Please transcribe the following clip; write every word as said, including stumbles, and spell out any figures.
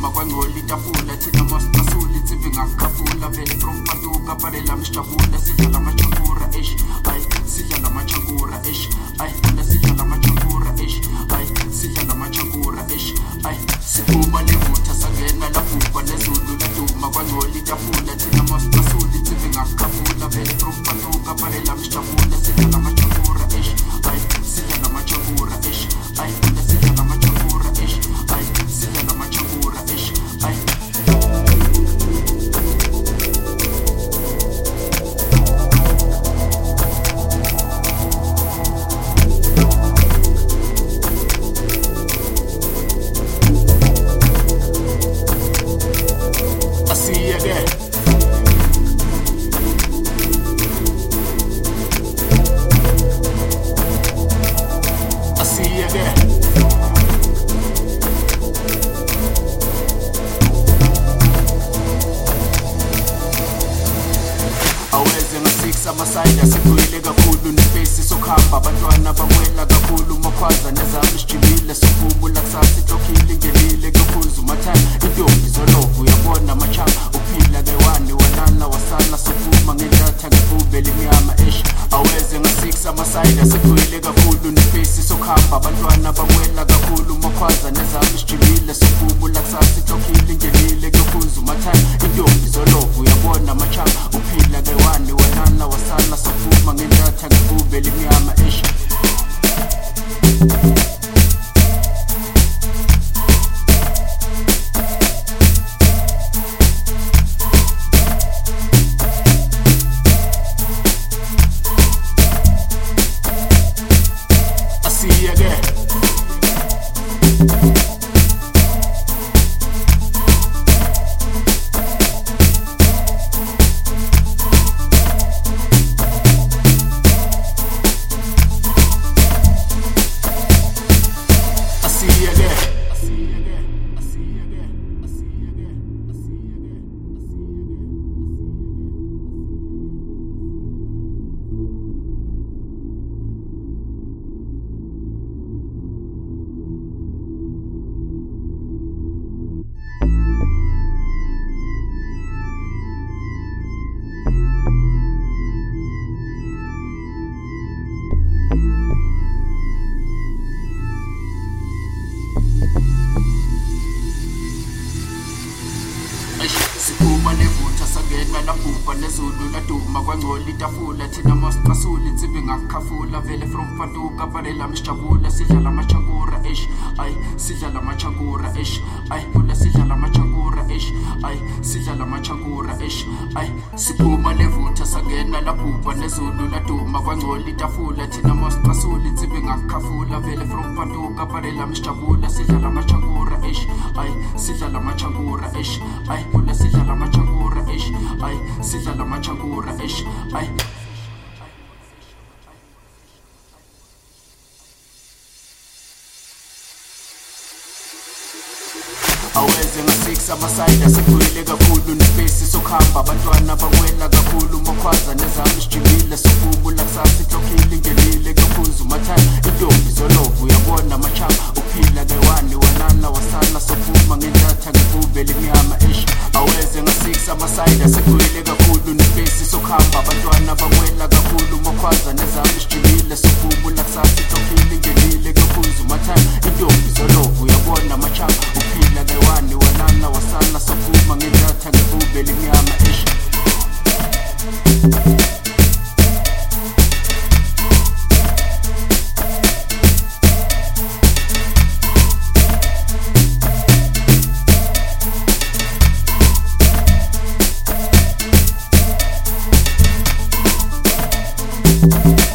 duma kwangcola itafula thina masibasuli insimbi ngakukhafula vele from Patuka palela msijabula sidla lamachakura ish ay sidla lamachakura ish ay sidla lamachakura ish ay sidla lamachakura ish ay siphuma levutha sangena laphuka lezulu laduma kwangcola itafula thina masibasuli insimbi ngakukhafula vele from Patuka palela msijabula sidla lamachakura ish ay sidla lamachakura ish ay sidla lamachakura ish ay sidla lamachakura ish ay amasayida sikhulile kakhulu nefesi sokhamba abantwana bamwela kakhulu makhwaza nezami sijimile sophumula kusasa ihlokile ingenile kuphuzu mathanda intombi zolovu uyabona machanga uphila kewani walala wasala sophuma ngendatha ngibube limnyama ish aweze nga-six amasayida sikhulile kakhulu nefesi sokhamba abantwana bamwela kakhulu makhwaza nezami sijimile sophumula kusasa ihlokile ingenile kuphuzu mathanda intombi zolovu uyabona machanga uphila kewani walala wasala sophuma ngendatha ngibube limnyama ish siphuma levutha sangena laphuka lezulu laduma kwangcola itafula thina masibasuli insimbi ngakukhafula vele from Patuka palela msijabula sidla lamachakura ish ay sidla lamachakura ish ay kula sidla lamachakura ish ay sidla lamachakura ish ay siphuma levutha sangena laphuka lezulu laduma kwangcola itafula thina masibasuli insimbi ngakukhafula vele from Patuka palela msijabula sidla lamachakura ish ay sidla lamachakura ish ay kula sidla lamachakura ish ay sidla lamachakura ish ay aweze nga-six amasayida sikhulile kakhulu nefesi sokhamba abantwana bamwela kakhulu makhwaza nezami sijimile sophumula kusasa ihlokile ingenile kuphuzu mathanda intombi zolovu uyabona machanga uphila kewani walala wasala sophuma ngendatha ngibube limnyama ish aweze nga-six amasayida sikhulile kakhulu nefesi sokhamba abantwana bamwela kakhulu makhwaza nezami sijimile sophumula kusasa ihlokile ingenile kuphuzu mathanda intombi zolovu uyabona machanga uphila kewani walala wasala sophuma ngendatha ngibube limnyama ish We'll be right back.